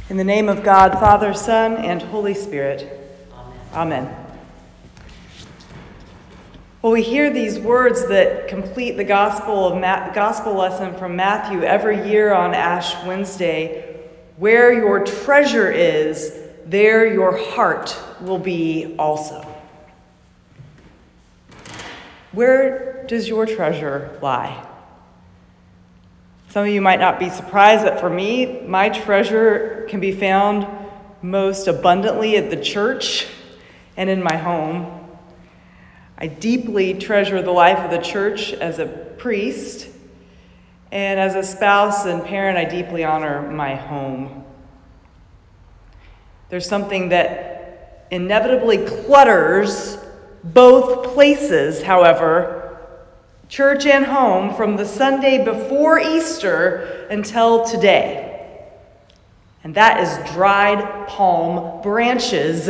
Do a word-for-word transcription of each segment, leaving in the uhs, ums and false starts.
In the name of God, Father, Son, and Holy Spirit. Amen. Amen. Well, we hear these words that complete the gospel of Ma- gospel lesson from Matthew every year on Ash Wednesday. Where your treasure is, there your heart will be also. Where does your treasure lie? Some of you might not be surprised that for me, my treasure can be found most abundantly at the church and in my home. I deeply treasure the life of the church as a priest, and as a spouse and parent, I deeply honor my home. There's something that inevitably clutters both places, however, church and home, from the Sunday before Easter until today. And that is dried palm branches.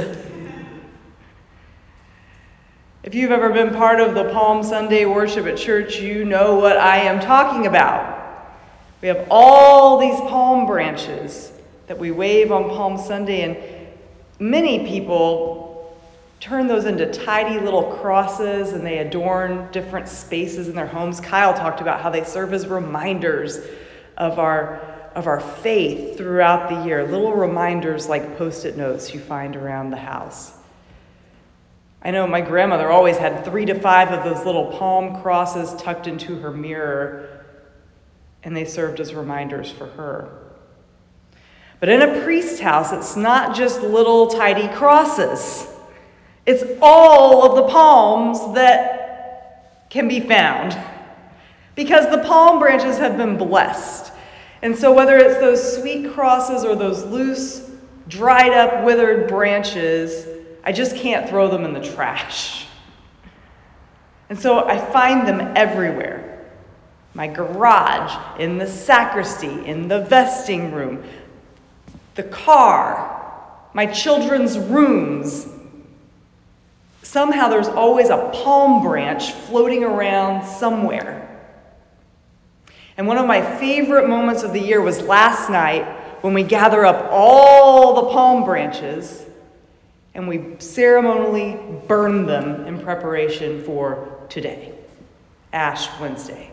If you've ever been part of the Palm Sunday worship at church, you know what I am talking about. We have all these palm branches that we wave on Palm Sunday, and many people turn those into tidy little crosses, and they adorn different spaces in their homes. Kyle talked about how they serve as reminders of our, of our faith throughout the year, little reminders like Post-it notes you find around the house. I know my grandmother always had three to five of those little palm crosses tucked into her mirror, and they served as reminders for her. But in a priest's house, it's not just little tidy crosses. It's all of the palms that can be found, because the palm branches have been blessed. And so whether it's those sweet crosses or those loose, dried up, withered branches, I just can't throw them in the trash. And so I find them everywhere. My garage, in the sacristy, in the vesting room, the car, my children's rooms. Somehow there's always a palm branch floating around somewhere. And one of my favorite moments of the year was last night when we gather up all the palm branches and we ceremonially burn them in preparation for today, Ash Wednesday.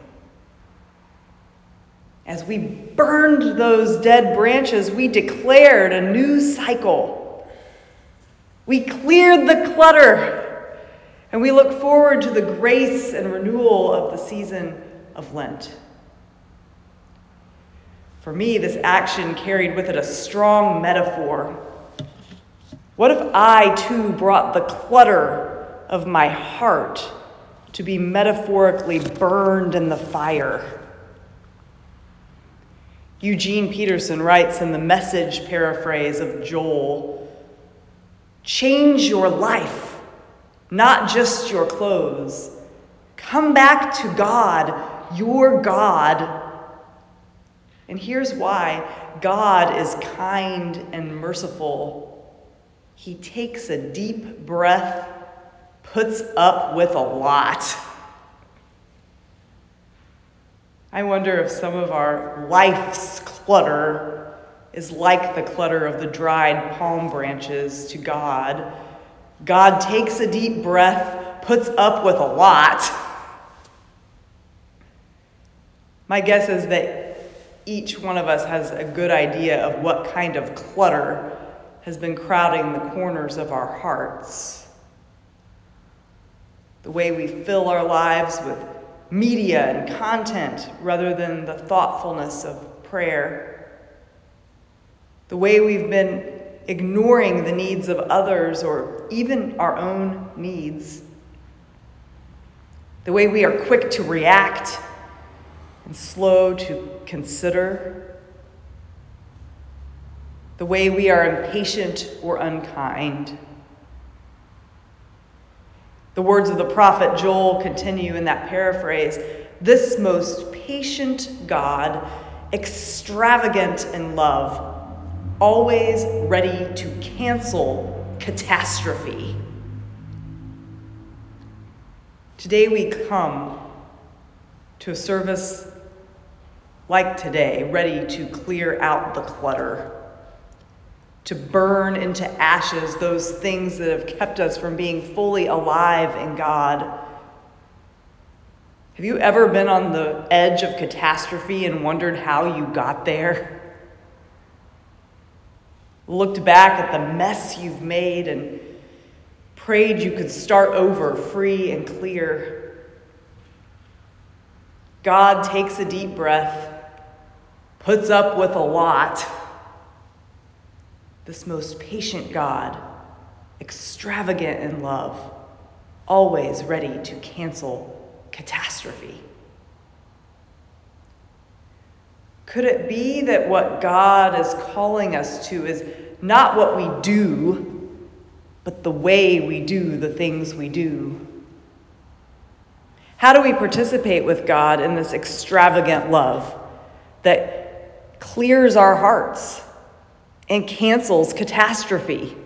As we burned those dead branches, we declared a new cycle. We cleared the clutter. And we look forward to the grace and renewal of the season of Lent. For me, this action carried with it a strong metaphor. What if I too brought the clutter of my heart to be metaphorically burned in the fire? Eugene Peterson writes in the Message paraphrase of Joel, "Change your life. Not just your clothes. Come back to God, your God." And here's why. God is kind and merciful. He takes a deep breath, puts up with a lot. I wonder if some of our life's clutter is like the clutter of the dried palm branches to God. God takes a deep breath, puts up with a lot. My guess is that each one of us has a good idea of what kind of clutter has been crowding the corners of our hearts. The way we fill our lives with media and content rather than the thoughtfulness of prayer. The way we've been ignoring the needs of others or even our own needs. The way we are quick to react and slow to consider. The way we are impatient or unkind. The words of the prophet Joel continue in that paraphrase. This most patient God, extravagant in love, always ready to cancel catastrophe. Today we come to a service like today, ready to clear out the clutter, to burn into ashes those things that have kept us from being fully alive in God. Have you ever been on the edge of catastrophe and wondered how you got there? Looked back at the mess you've made and prayed you could start over free and clear. God takes a deep breath, puts up with a lot. This most patient God, extravagant in love, always ready to cancel catastrophe. Could it be that what God is calling us to is not what we do, but the way we do the things we do? How do we participate with God in this extravagant love that clears our hearts and cancels catastrophe?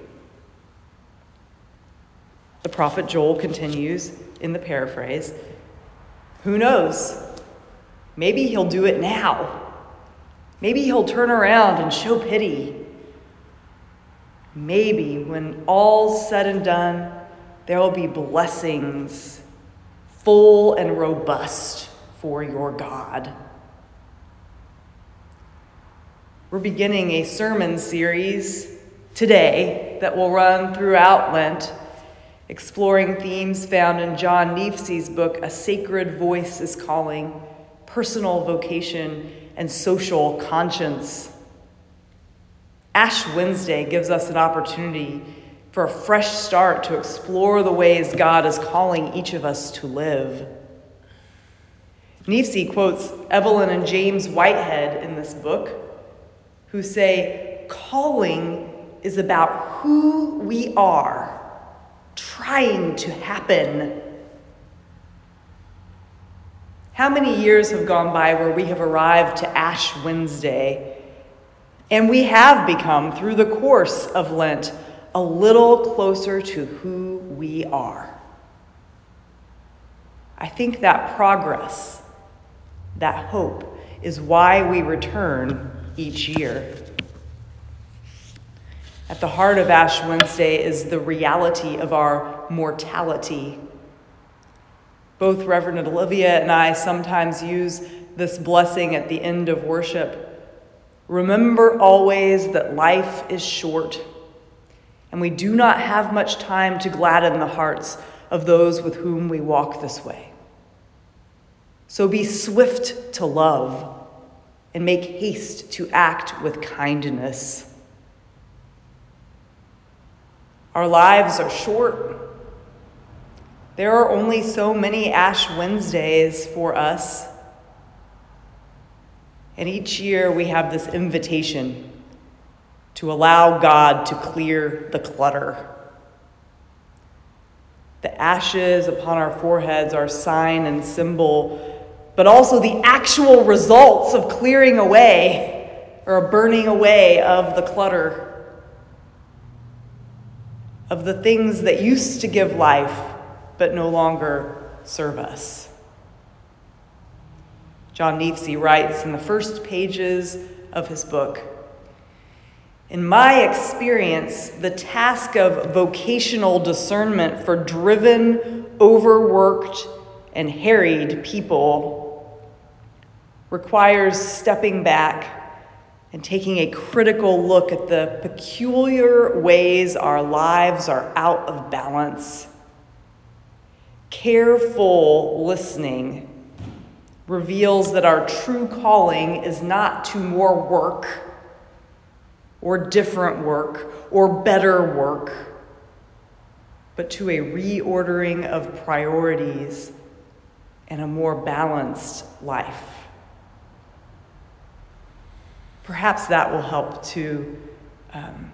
The prophet Joel continues in the paraphrase, who knows? Maybe he'll do it now. Maybe he'll turn around and show pity. Maybe when all's said and done, there will be blessings full and robust for your God. We're beginning a sermon series today that will run throughout Lent, exploring themes found in John Neefsey's book, A Sacred Voice is Calling, Personal Vocation and Social Conscience. Ash Wednesday gives us an opportunity for a fresh start to explore the ways God is calling each of us to live. Neefsey quotes Evelyn and James Whitehead in this book, who say, calling is about who we are trying to happen. How many years have gone by where we have arrived to Ash Wednesday, and we have become, through the course of Lent, a little closer to who we are? I think that progress, that hope, is why we return each year. At the heart of Ash Wednesday is the reality of our mortality. Both Reverend Olivia and I sometimes use this blessing at the end of worship. Remember always that life is short, and we do not have much time to gladden the hearts of those with whom we walk this way. So be swift to love and make haste to act with kindness. Our lives are short. There are only so many Ash Wednesdays for us. And each year we have this invitation to allow God to clear the clutter. The ashes upon our foreheads are sign and symbol, but also the actual results of clearing away or a burning away of the clutter, of the things that used to give life but no longer serve us. John Neefsey writes in the first pages of his book, in my experience, the task of vocational discernment for driven, overworked, and harried people requires stepping back and taking a critical look at the peculiar ways our lives are out of balance. Careful listening reveals that our true calling is not to more work or different work or better work, but to a reordering of priorities and a more balanced life. Perhaps that will help to um,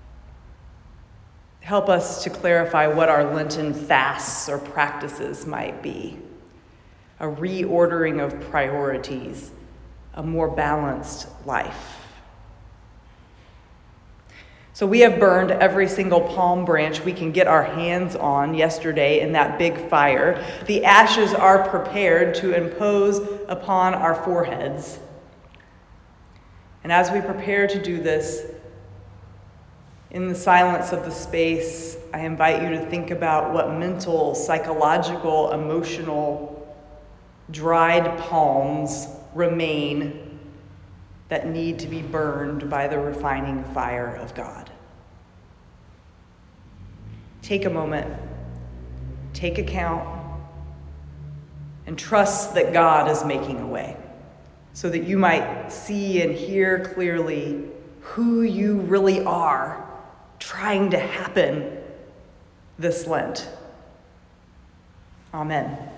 help us to clarify what our Lenten fasts or practices might be. A reordering of priorities, a more balanced life. So we have burned every single palm branch we can get our hands on yesterday in that big fire. The ashes are prepared to impose upon our foreheads. And as we prepare to do this, In the silence of the space, I invite you to think about what mental, psychological, emotional, dried palms remain that need to be burned by the refining fire of God. Take a moment, take account, and trust that God is making a way so that you might see and hear clearly who you really are trying to happen this Lent. Amen.